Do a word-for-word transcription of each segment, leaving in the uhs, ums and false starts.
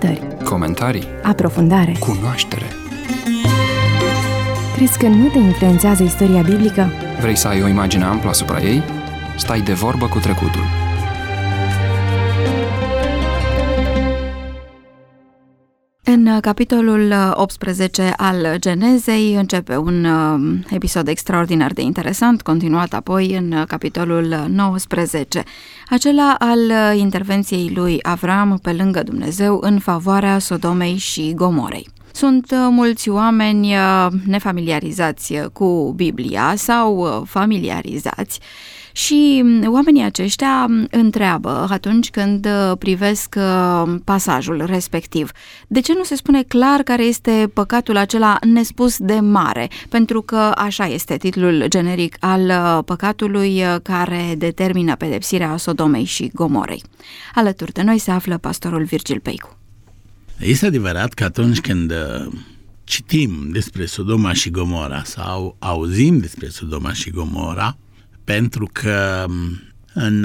Cercetări, comentarii, aprofundare, cunoaștere. Crezi că nu te influențează istoria biblică? Vrei să ai o imagine amplă asupra ei? Stai de vorbă cu trecutul. În capitolul optsprezece al Genezei începe un episod extraordinar de interesant, continuat apoi în capitolul nouăsprezece, acela al intervenției lui Avram pe lângă Dumnezeu în favoarea Sodomei și Gomorei. Sunt mulți oameni nefamiliarizați cu Biblia sau familiarizați și oamenii aceștia întreabă atunci când privesc pasajul respectiv: de ce nu se spune clar care este păcatul acela nespus de mare? Pentru că așa este titlul generic al păcatului care determină pedepsirea Sodomei și Gomorei. Alături de noi se află pastorul Virgil Peicu. Este adevărat că atunci când citim despre Sodoma și Gomora sau auzim despre Sodoma și Gomora, pentru că în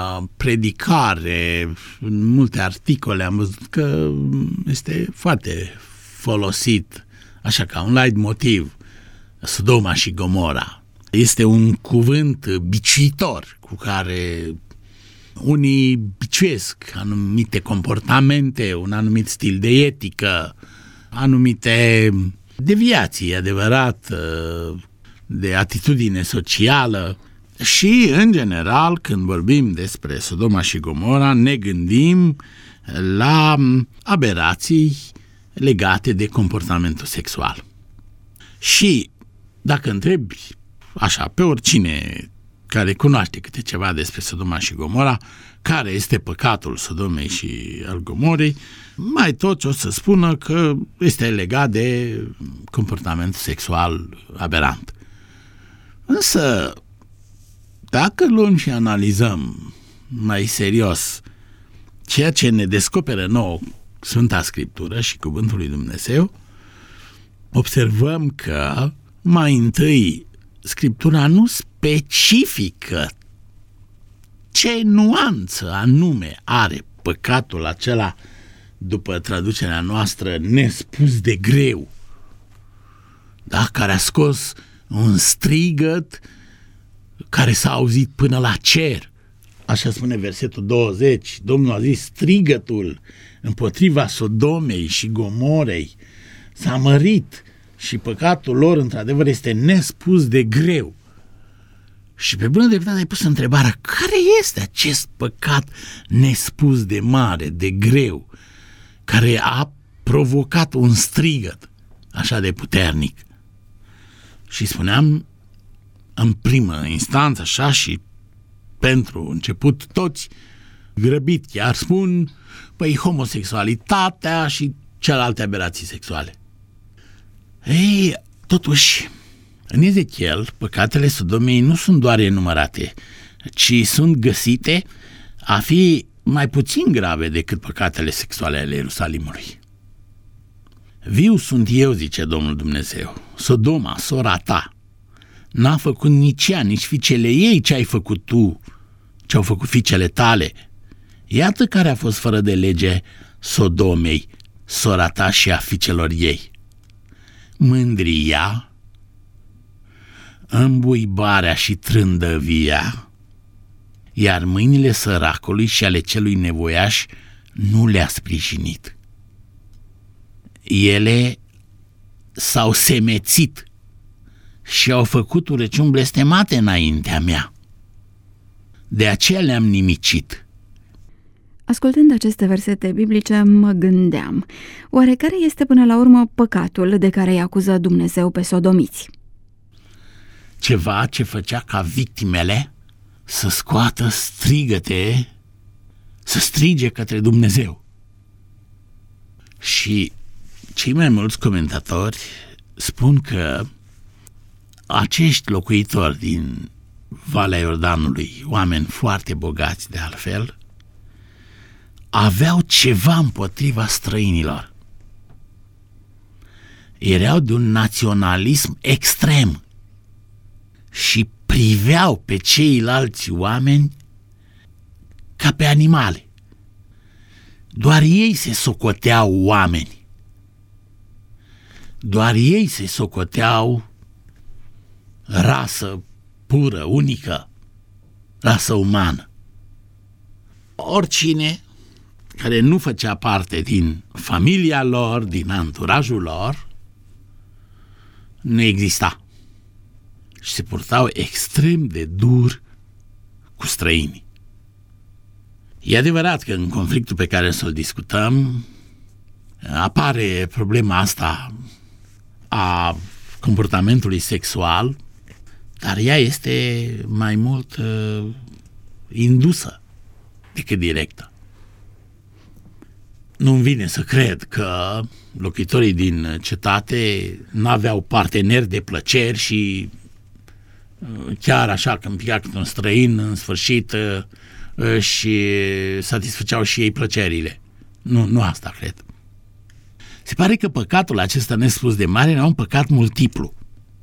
predicare, în multe articole am văzut că este foarte folosit, așa ca un leitmotiv, Sodoma și Gomora. Este un cuvânt biciuitor cu care unii biciuiesc anumite comportamente, un anumit stil de etică, anumite deviații, adevărat, de atitudine socială. Și, în general, când vorbim despre Sodoma și Gomora, ne gândim la aberații legate de comportamentul sexual. Și, dacă întrebi, așa, pe oricine care cunoaște câte ceva despre Sodoma și Gomora, care este păcatul Sodomei și al Gomorei, mai tot o să spună că este legat de comportamentul sexual aberant. Însă, dacă luăm și analizăm mai serios ceea ce ne descoperă nouă Sfânta Scriptură și Cuvântul lui Dumnezeu, observăm că mai întâi Scriptura nu specifică ce nuanță anume are păcatul acela, după traducerea noastră, nespus de greu, da? Care a scos un strigăt care s-a auzit până la cer. Așa spune versetul douăzeci. Domnul a zis: strigătul împotriva Sodomei și Gomorei s-a mărit și păcatul lor într-adevăr este nespus de greu. Și pe bună dreptate ai pus întrebarea: care este acest păcat nespus de mare, de greu, care a provocat un strigăt așa de puternic? Și spuneam, în primă instanță, așa, și pentru început toți, grăbit chiar spun, păi homosexualitatea și celelalte aberații sexuale. Ei, totuși, în Ezechiel, păcatele Sodomei nu sunt doar enumărate, ci sunt găsite a fi mai puțin grave decât păcatele sexuale ale Ierusalimului. Viu sunt eu, zice Domnul Dumnezeu, Sodoma, sora ta, n-a făcut nici ea, nici fiicele ei ce ai făcut tu, ce au făcut fiicele tale. Iată care a fost fără de lege Sodomei, sora ta și a fiicelor ei: mândria, îmbuibarea și trândăvia, iar mâinile săracului și ale celui nevoiaș nu le-a sprijinit. Ele s-au semețit și au făcut urăciuni blestemate înaintea mea. De aceea le-am nimicit. Ascultând aceste versete biblice, mă gândeam, oare care este până la urmă păcatul de care îi acuză Dumnezeu pe sodomiți? Ceva ce făcea ca victimele să scoată strigăte, să strige către Dumnezeu. Și cei mai mulți comentatori spun că acești locuitori din Valea Iordanului, oameni foarte bogați de altfel, aveau ceva împotriva străinilor. Erau de un naționalism extrem și priveau pe ceilalți oameni ca pe animale. Doar ei se socoteau oameni. Doar ei se socoteau rasă pură, unică, rasă umană. Oricine care nu făcea parte din familia lor, din anturajul lor, nu exista. Și se purtau extrem de dur cu străinii. E adevărat că în conflictul pe care să-l discutăm apare problema asta a comportamentului sexual, dar ea este mai mult uh, indusă decât directă. Nu-mi vine să cred că locuitorii din cetate n-aveau parteneri de plăceri și uh, chiar așa când pica câte un străin, în sfârșit uh, și satisfăceau și ei plăcerile. Nu, nu asta cred. Se pare că păcatul acesta nespus de mare era un păcat multiplu.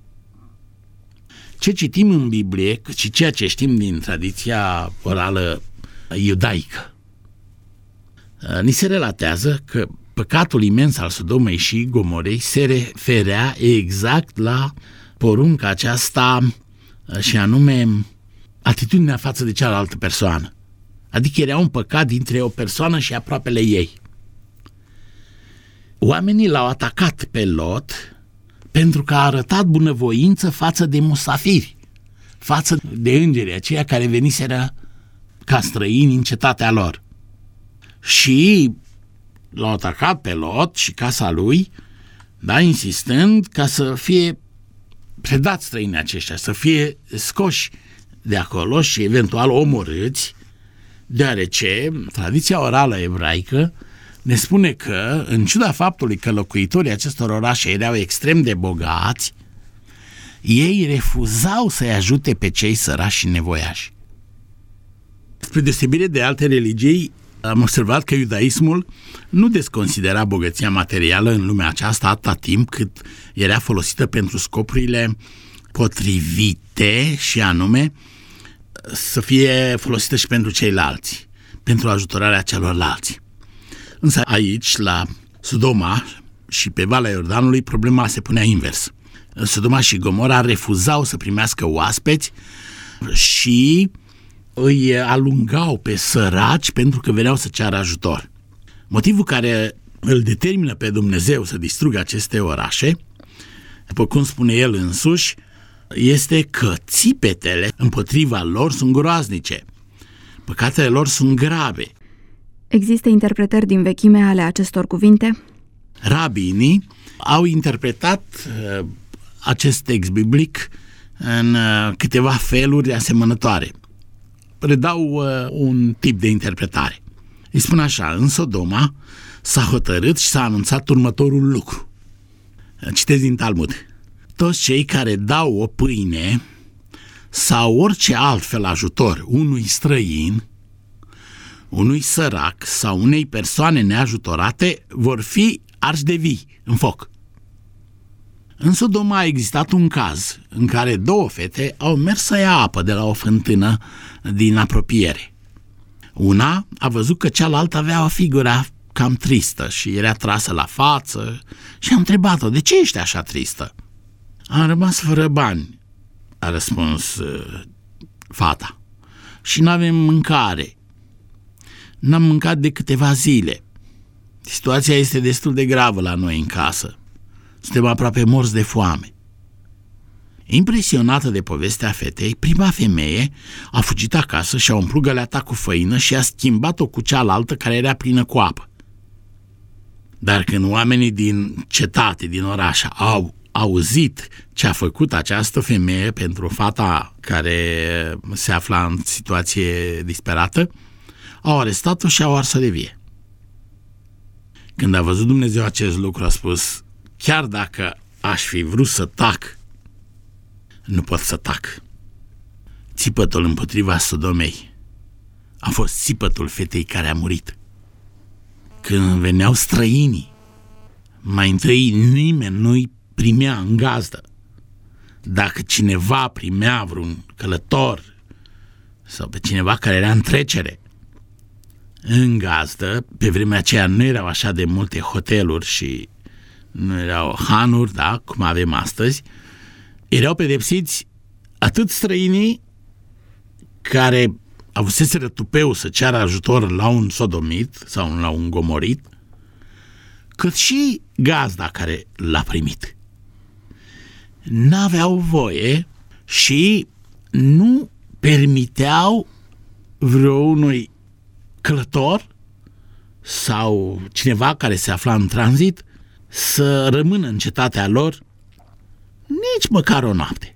Ce citim în Biblie, cât și ceea ce știm din tradiția orală iudaică, ni se relatează că păcatul imens al Sodomei și Gomorei se referea exact la porunca aceasta și anume atitudinea față de cealaltă persoană. Adică era un păcat dintre o persoană și aproapele ei. Oamenii l-au atacat pe Lot pentru că a arătat bunăvoință față de musafiri, față de îngerii aceia care veniseră ca străini în cetatea lor. Și l-au atacat pe Lot și casa lui, da, insistând ca să fie predați străinii aceștia, să fie scoși de acolo și eventual omorâți, deoarece tradiția orală ebraică ne spune că, în ciuda faptului că locuitorii acestor orașe erau extrem de bogați, ei refuzau să-i ajute pe cei sărași și nevoiași. Spre deosebire de alte religii, am observat că iudaismul nu desconsidera bogăția materială în lumea aceasta atâta timp cât era folosită pentru scopurile potrivite și anume să fie folosită și pentru ceilalți, pentru ajutorarea celorlalți. Însă aici, la Sodoma și pe Valea Iordanului, problema se punea invers. Sodoma și Gomora refuzau să primească oaspeți și îi alungau pe săraci pentru că veneau să ceară ajutor. Motivul care îl determină pe Dumnezeu să distrugă aceste orașe, după cum spune el însuși, este că țipetele împotriva lor sunt groaznice. Păcatele lor sunt grave. Există interpretări din vechime ale acestor cuvinte? Rabinii au interpretat uh, acest text biblic în uh, câteva feluri asemănătoare. Predau uh, un tip de interpretare. Îi spun așa: în Sodoma s-a hotărât și s-a anunțat următorul lucru. Citez din Talmud. Toți cei care dau o pâine sau orice altfel ajutor unui străin, unui sărac sau unei persoane neajutorate vor fi arși de vii în foc. În Sodoma a existat un caz în care două fete au mers să ia apă de la o fântână din apropiere. Una a văzut că cealaltă avea o figură cam tristă și era trasă la față și a întrebat-o: de ce ești așa tristă? Am rămas fără bani, a răspuns uh, fata, și n-avem mâncare. N-am mâncat de câteva zile. Situația este destul de gravă la noi în casă. Suntem aproape morți de foame. Impresionată de povestea fetei, prima femeie a fugit acasă și a umplut găleata cu făină și a schimbat-o cu cealaltă care era plină cu apă. Dar când oamenii din cetate, din oraș, au auzit ce a făcut această femeie pentru fata care se afla în situație disperată, au arestat-o și au ars-o de vie. Când a văzut Dumnezeu acest lucru, a spus: chiar dacă aș fi vrut să tac, nu pot să tac. Țipătul împotriva Sodomei a fost țipătul fetei care a murit. Când veneau străinii, mai întâi nimeni nu-i primea în gazdă. Dacă cineva primea vreun călător sau pe cineva care era în trecere, în gazdă. Pe vremea aceea nu erau așa de multe hoteluri și nu erau hanuri, da, cum avem astăzi. Erau pedepsiți atât străinii care avuseseră tupeu să ceară ajutor la un sodomit sau la un gomorit, cât și gazda care l-a primit. N-aveau voie și nu permiteau vreunui călător sau cineva care se afla în tranzit să rămână în cetatea lor nici măcar o noapte.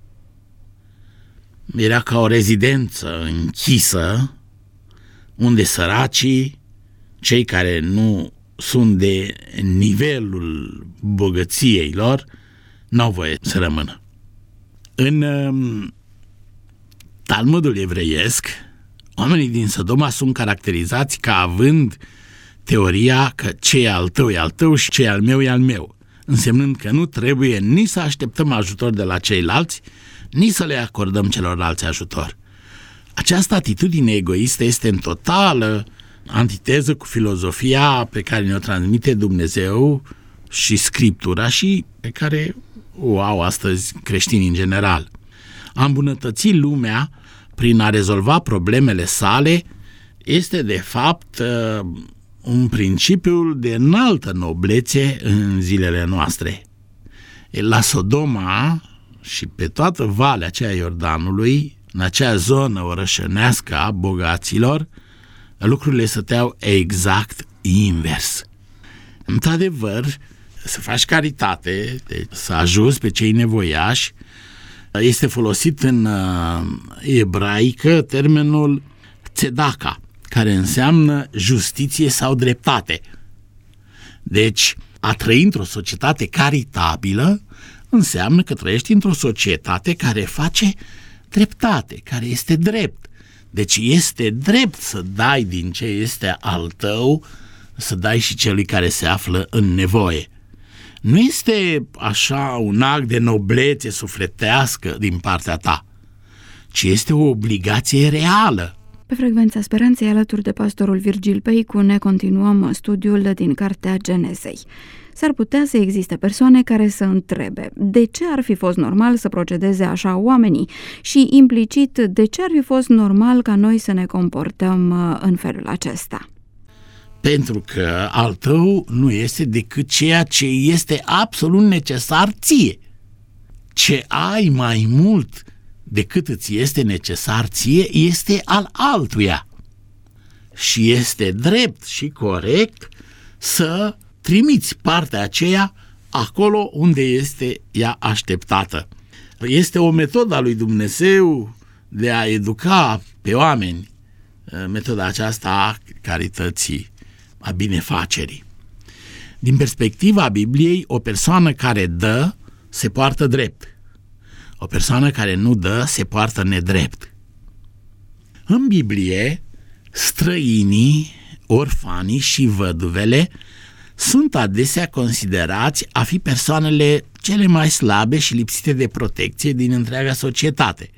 Era ca o rezidență închisă unde săracii, cei care nu sunt de nivelul bogăției lor, n-au voie să rămână. În um, Talmudul evreiesc, oamenii din Sodoma sunt caracterizați ca având teoria că ce e al tău e al tău și ce e al meu e al meu, însemnând că nu trebuie nici să așteptăm ajutor de la ceilalți, nici să le acordăm celorlalți ajutor. Această atitudine egoistă este în totală antiteză cu filozofia pe care ne-o transmite Dumnezeu și Scriptura și pe care o au astăzi creștinii în general. A îmbunătăți lumea prin a rezolva problemele sale este de fapt un principiu de înaltă noblețe în zilele noastre. La Sodoma și pe toată valea aceea Iordanului, în acea zonă orășănească a bogaților, lucrurile stăteau exact invers. Într-adevăr, să faci caritate, să ajuți pe cei nevoiași, este folosit în ebraică termenul tzedaka, care înseamnă justiție sau dreptate. Deci, a trăi într-o societate caritabilă înseamnă că trăiești într-o societate care face dreptate, care este drept. Deci este drept să dai din ce este al tău, să dai și celui care se află în nevoie. Nu este așa un act de noblețe sufletească din partea ta, ci este o obligație reală. Pe Frecvența Speranței, alături de pastorul Virgil Peicu, ne continuăm studiul din Cartea Genezei. S-ar putea să existe persoane care să întrebe de ce ar fi fost normal să procedeze așa oamenii și, implicit, de ce ar fi fost normal ca noi să ne comportăm în felul acesta. Pentru că al tău nu este decât ceea ce este absolut necesar ție. Ce ai mai mult decât îți este necesar ție este al altuia. Și este drept și corect să trimiți partea aceea acolo unde este ea așteptată. Este o metodă a lui Dumnezeu de a educa pe oameni, metoda aceasta a carității, a binefacerii. Din perspectiva Bibliei, o persoană care dă se poartă drept. O persoană care nu dă se poartă nedrept. În Biblie, străinii, orfanii și văduvele sunt adesea considerați a fi persoanele cele mai slabe și lipsite de protecție din întreaga societate.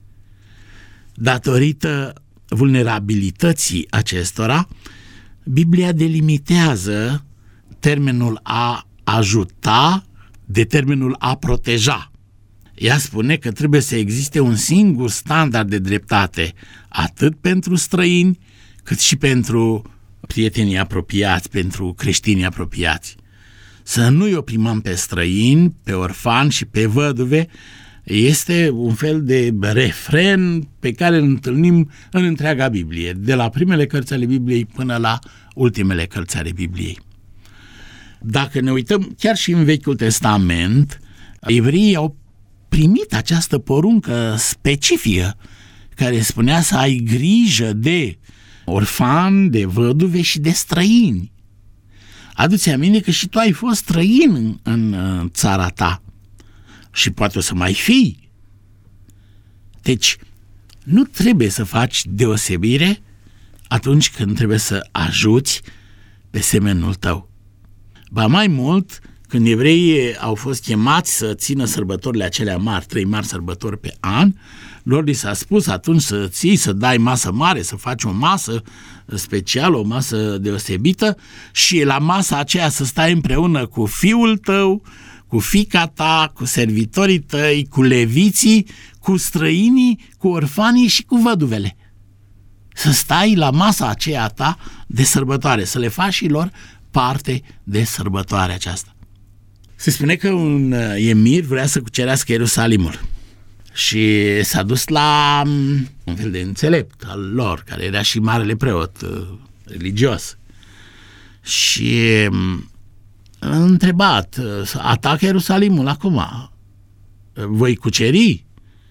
Datorită vulnerabilității acestora, Biblia delimitează termenul a ajuta de termenul a proteja. Ea spune că trebuie să existe un singur standard de dreptate, atât pentru străini, cât și pentru prietenii apropiați, pentru creștinii apropiați. Să nu-i oprimăm pe străini, pe orfani și pe văduve, este un fel de refren pe care îl întâlnim în întreaga Biblie, de la primele cărți ale Bibliei până la ultimele cărți ale Bibliei. Dacă ne uităm chiar și în Vechiul Testament, evreii au primit această poruncă specifică care spunea să ai grijă de orfani, de văduve și de străini. Adu-ți aminte că și tu ai fost străin în, în țara ta și poate o să mai fii. Deci, nu trebuie să faci deosebire atunci când trebuie să ajuți pe semenul tău. Ba mai mult, când evreii au fost chemați să țină sărbătorile acelea mari, trei mari sărbători pe an, lor li s-a spus atunci să ții, să dai masă mare, să faci o masă specială, o masă deosebită și la masa aceea să stai împreună cu fiul tău, cu fiica ta, cu servitorii tăi, cu leviții, cu străinii, cu orfanii și cu văduvele. Să stai la masa aceea ta de sărbătoare, să le faci și lor parte de sărbătoarea aceasta. Se spune că un emir vrea să cucerească Ierusalimul și s-a dus la un fel de înțelept al lor, care era și marele preot religios. Și a întrebat, atacă Ierusalimul acum, voi cuceri?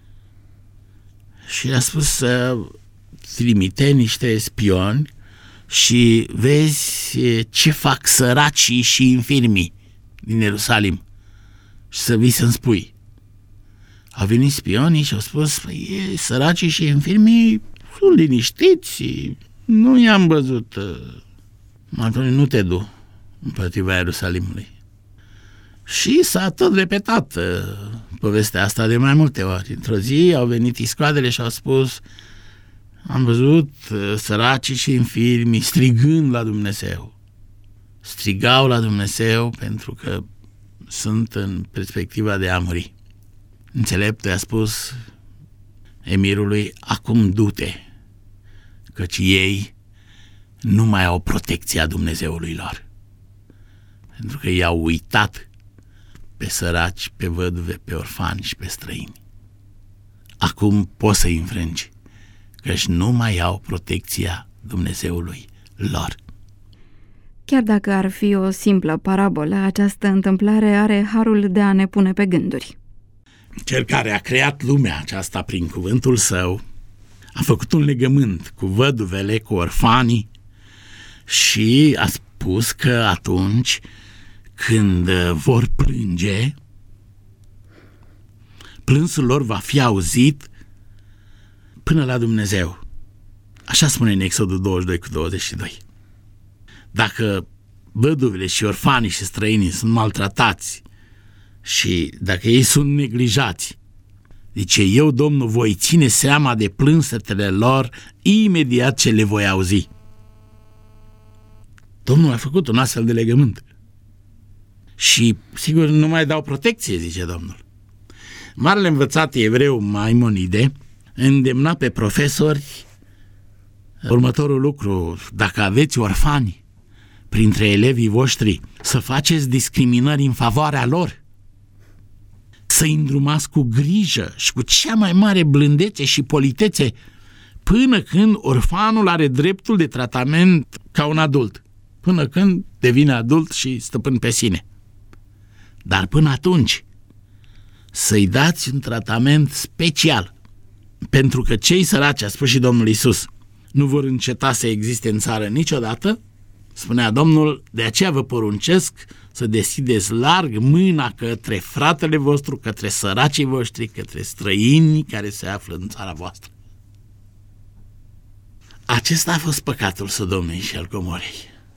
Și a spus, trimite niște spioni și vezi ce fac săracii și infirmii din Ierusalim și să vii să-mi spui. Au venit spionii și au spus, păi, săracii și infirmii sunt liniștiți, nu i-am văzut. Atunci nu te du împotriva Ierusalimului. Și s-a tot repetat uh, povestea asta de mai multe ori. Într-o zi au venit iscoadele și au spus, am văzut uh, săracii și infirmii strigând la Dumnezeu. Strigau la Dumnezeu pentru că sunt în perspectiva de a muri. Înțeleptul i-a spus emirului, acum du-te, căci ei nu mai au protecția Dumnezeului lor, pentru că i-au uitat pe săraci, pe văduve, pe orfani și pe străini. Acum poți să-i înfrângi, căci nu mai au protecția Dumnezeului lor. Chiar dacă ar fi o simplă parabolă, această întâmplare are harul de a ne pune pe gânduri. Cel care a creat lumea aceasta prin cuvântul său a făcut un legământ cu văduvele, cu orfanii și a spus că atunci când vor plânge, plânsul lor va fi auzit până la Dumnezeu. Așa spune în Exodul douăzeci și doi cu douăzeci și doi. Dacă văduvele și orfanii și străinii sunt maltratați și dacă ei sunt neglijați, zice, eu, Domnul, voi ține seama de plânsetele lor imediat ce le voi auzi. Domnul a făcut un astfel de legământ. Și, sigur, nu mai dau protecție, zice Domnul. Marele învățat evreu Maimonide îndemna pe profesori următorul lucru: dacă aveți orfani printre elevii voștri, să faceți discriminări în favoarea lor, să-i îndrumați cu grijă și cu cea mai mare blândețe și politețe până când orfanul are dreptul de tratament ca un adult, până când devine adult și stăpân pe sine. Dar până atunci să-i dați un tratament special, pentru că cei săraci, a spus și Domnul Iisus, nu vor înceta să existe în țară niciodată. Spunea Domnul, de aceea vă poruncesc să deschideți larg mâna către fratele vostru, către săracii voștri, către străinii care se află în țara voastră. Acesta a fost păcatul Sodomei și al Gomorei.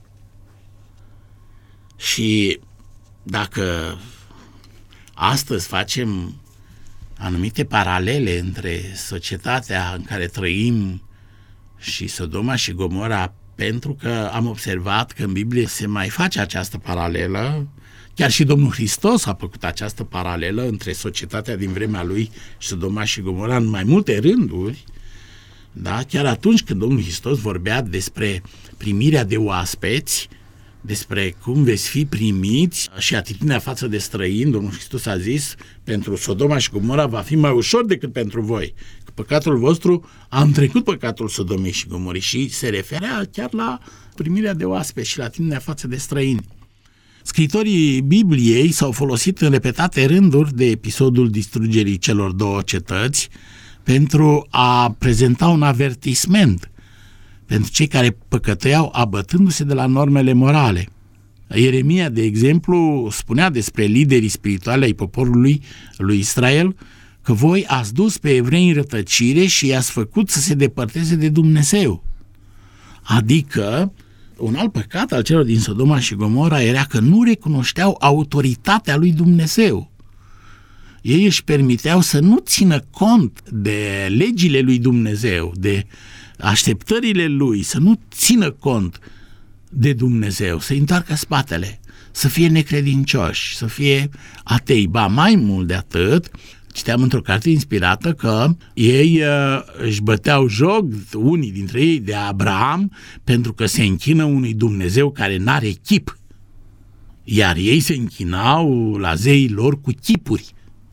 Și dacă astăzi facem anumite paralele între societatea în care trăim și Sodoma și Gomora, pentru că am observat că în Biblie se mai face această paralelă, chiar și Domnul Hristos a făcut această paralelă între societatea din vremea lui și Sodoma și Gomora în mai multe rânduri, da? Chiar atunci când Domnul Hristos vorbea despre primirea de oaspeți, despre cum veți fi primiți și atitudinea față de străini, Domnul Hristos a zis, pentru Sodoma și Gomora va fi mai ușor decât pentru voi. Că păcatul vostru a întrecut păcatul Sodomei și Gomorii și se referea chiar la primirea de oaspeți și la atitudinea față de străini. Scriitorii Bibliei s-au folosit în repetate rânduri de episodul distrugerii celor două cetăți pentru a prezenta un avertisment pentru cei care păcătuiau abătându-se de la normele morale. Ieremia, de exemplu, spunea despre liderii spirituali ai poporului lui Israel că voi ați dus pe evrei în rătăcire și i-ați făcut să se depărteze de Dumnezeu. Adică, un alt păcat al celor din Sodoma și Gomora era că nu recunoșteau autoritatea lui Dumnezeu. ei își permiteau să nu țină cont de legile lui Dumnezeu, de așteptările lui, să nu țină cont de Dumnezeu, să-i întoarcă spatele, să fie necredincioși, să fie atei. Ba, mai mult de atât, citeam într-o carte inspirată că ei uh, își băteau joc, unii dintre ei, de Abraham, pentru că se închină unui Dumnezeu care n-are chip. Iar ei se închinau la zeii lor cu chipuri.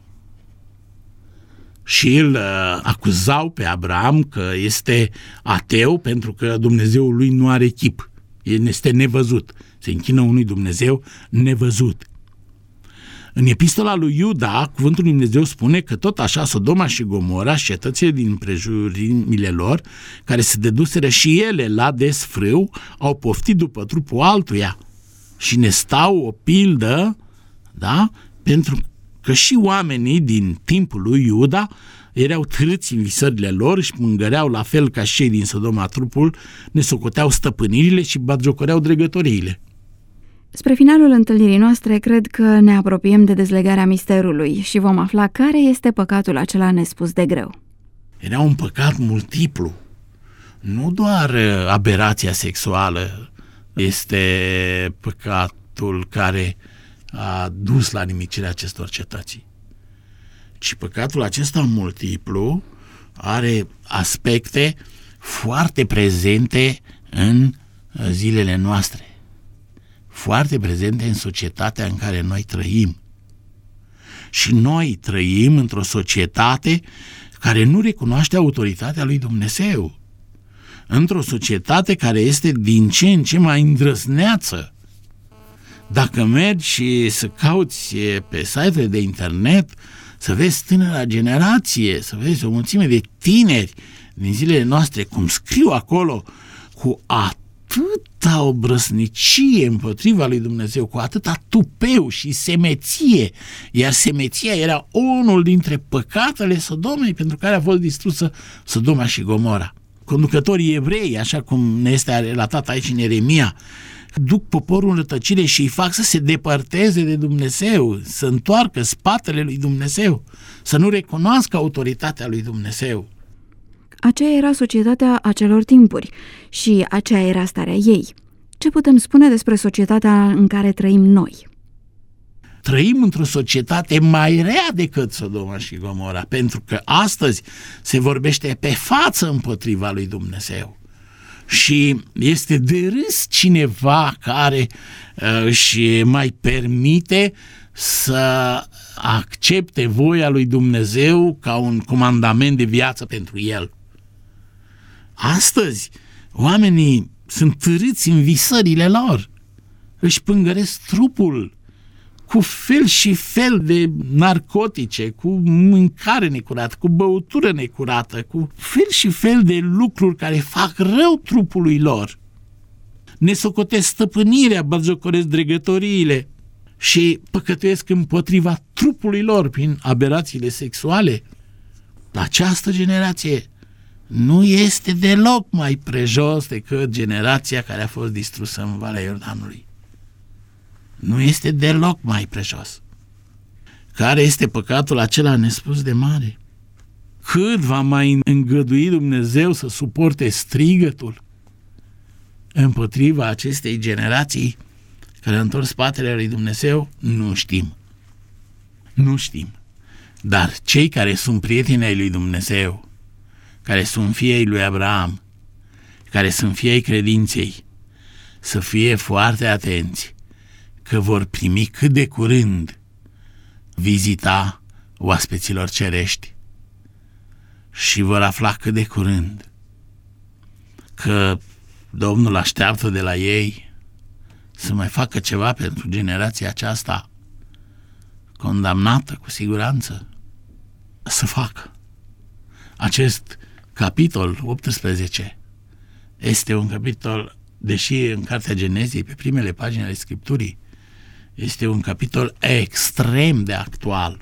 Și îl uh, acuzau pe Abraham că este ateu pentru că Dumnezeul lui nu are chip. Este nevăzut. Se închină unui Dumnezeu nevăzut. În epistola lui Iuda, cuvântul lui Dumnezeu spune că tot așa Sodoma și Gomora și cetățile din împrejurimile lor, care se deduseră și ele la desfrâu, au poftit după trupul altuia și ne stau o pildă, da? Pentru că și oamenii din timpul lui Iuda erau târâți în visările lor și mângăreau la fel ca și cei din Sodoma trupul, ne socoteau stăpânirile și batjocoreau dregătoriile. Spre finalul întâlnirii noastre, cred că ne apropiem de dezlegarea misterului și vom afla care este păcatul acela nespus de greu. Era un păcat multiplu. Nu doar aberația sexuală este păcatul care a dus la nimicirea acestor cetăți, ci păcatul acesta multiplu are aspecte foarte prezente în zilele noastre, foarte prezente în societatea în care noi trăim. Și noi trăim într-o societate care nu recunoaște autoritatea lui Dumnezeu, într-o societate care este din ce în ce mai îndrăzneață. Dacă mergi și să cauți pe site-urile de internet, să vezi tânăra generație, să vezi o mulțime de tineri din zilele noastre, cum scriu acolo cu atâta obrăsnicie împotriva lui Dumnezeu, cu atâta tupeu și semeție, iar semeția era unul dintre păcatele Sodomei pentru care a fost distrusă Sodoma și Gomora. Conducătorii evrei, așa cum ne este relatat aici în Ieremia, duc poporul în rătăcire și îi fac să se depărteze de Dumnezeu, să întoarcă spatele lui Dumnezeu, să nu recunoască autoritatea lui Dumnezeu. Aceea era societatea acelor timpuri și aceea era starea ei. Ce putem spune despre societatea în care trăim noi? Trăim într-o societate mai rea decât Sodoma și Gomora, pentru că astăzi se vorbește pe față împotriva lui Dumnezeu. Și este de râs cineva care uh, își mai permite să accepte voia lui Dumnezeu ca un comandament de viață pentru el. Astăzi, oamenii sunt târâți în visările lor, își pângăresc trupul cu fel și fel de narcotice, cu mâncare necurată, cu băutură necurată, cu fel și fel de lucruri care fac rău trupului lor. Ne socotesc stăpânirea, batjocoresc dregătoriile și păcătuiesc împotriva trupului lor prin aberațiile sexuale. Această generație nu este deloc mai prejos decât generația care a fost distrusă în Valea Iordanului. Nu este deloc mai prejos. Care este păcatul acela nespus de mare? Cât va mai îngădui Dumnezeu să suporte strigătul împotriva acestei generații care întorc spatele lui Dumnezeu? Nu știm. Nu știm. Dar cei care sunt prieteni ai lui Dumnezeu, care sunt fiii lui Abraham, care sunt fiii credinței, să fie foarte atenți că vor primi cât de curând vizita oaspeților cerești și vor afla cât de curând că Domnul așteaptă de la ei să mai facă ceva pentru generația aceasta condamnată cu siguranță să facă. Acest capitol optsprezece este un capitol, deși în Cartea Genezei, pe primele pagini ale Scripturii, este un capitol extrem de actual.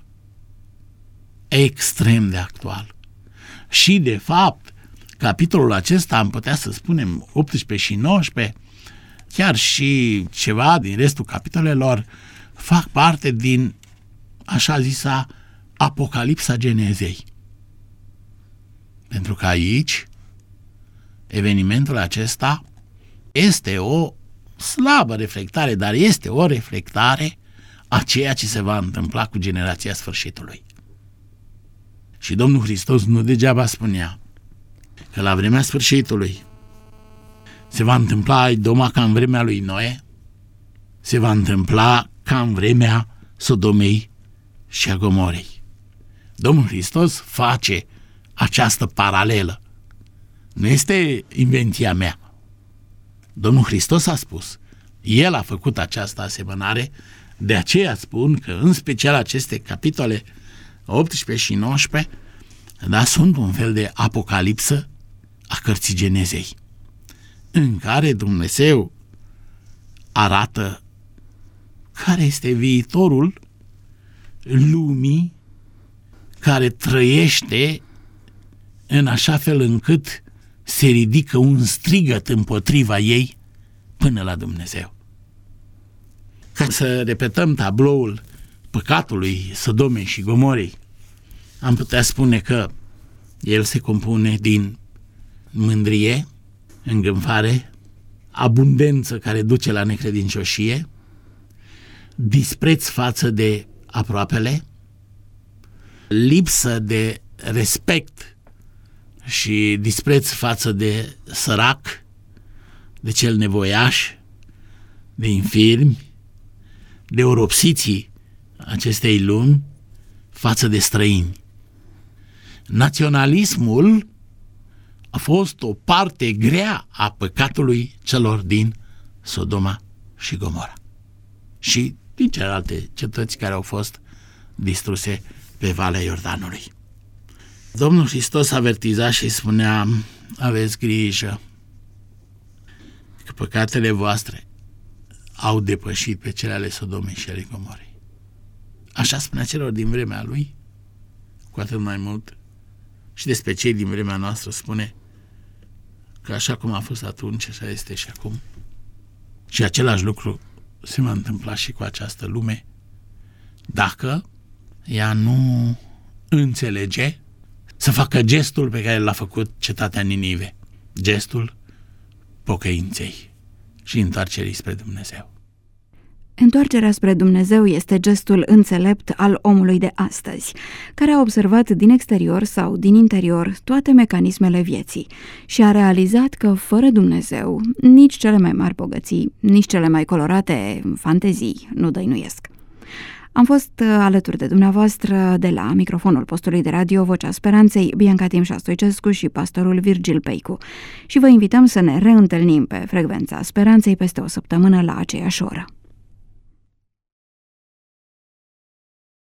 Extrem de actual. Și, de fapt, capitolul acesta, am putea să spunem optsprezece și nouăsprezece, chiar și ceva din restul capitolelor, fac parte din, așa zisa, Apocalipsa Genezei. Pentru că aici evenimentul acesta este o slabă reflectare, dar este o reflectare a ceea ce se va întâmpla cu generația sfârșitului. Și Domnul Hristos nu degeaba spunea că la vremea sfârșitului se va întâmpla Idoma ca în vremea lui Noe, se va întâmpla ca în vremea Sodomei și a Gomorei. Domnul Hristos face această paralelă. Nu este invenția mea. Domnul Hristos a spus, El a făcut această asemănare, de aceea spun că în special aceste capitole optsprezece și nouăsprezece, da, sunt un fel de apocalipsă a cărții Genezei, în care Dumnezeu arată care este viitorul lumii care trăiește în așa fel încât se ridică un strigăt împotriva ei până la Dumnezeu. Ca să repetăm tabloul păcatului Sodomei și Gomorei, am putea spune că el se compune din mândrie, îngânfare, abundență care duce la necredincioșie, dispreț față de aproapele, lipsă de respect și dispreț față de sărac, de cel nevoiaș, de infirmi, de oropsiții acestei lumi față de străini. Naționalismul a fost o parte grea a păcatului celor din Sodoma și Gomora și din celelalte cetăți care au fost distruse pe Valea Iordanului. Domnul Hristos avertiza și spunea, aveți grijă că păcatele voastre au depășit pe cele ale Sodomei și ale Gomorei. Așa spunea celor din vremea lui, cu atât mai mult, și despre cei din vremea noastră spune că așa cum a fost atunci, așa este și acum. Și același lucru se va întâmpla și cu această lume dacă ea nu înțelege să facă gestul pe care l-a făcut cetatea Ninive, gestul pocăinței și întoarcerii spre Dumnezeu. Întoarcerea spre Dumnezeu este gestul înțelept al omului de astăzi, care a observat din exterior sau din interior toate mecanismele vieții și a realizat că fără Dumnezeu nici cele mai mari bogății, nici cele mai colorate fantezii nu dăinuiesc. Am fost alături de dumneavoastră de la microfonul postului de radio Vocea Speranței, Bianca Timșa Stoicescu și pastorul Virgil Peicu și vă invităm să ne reîntâlnim pe frecvența Speranței peste o săptămână la aceeași oră.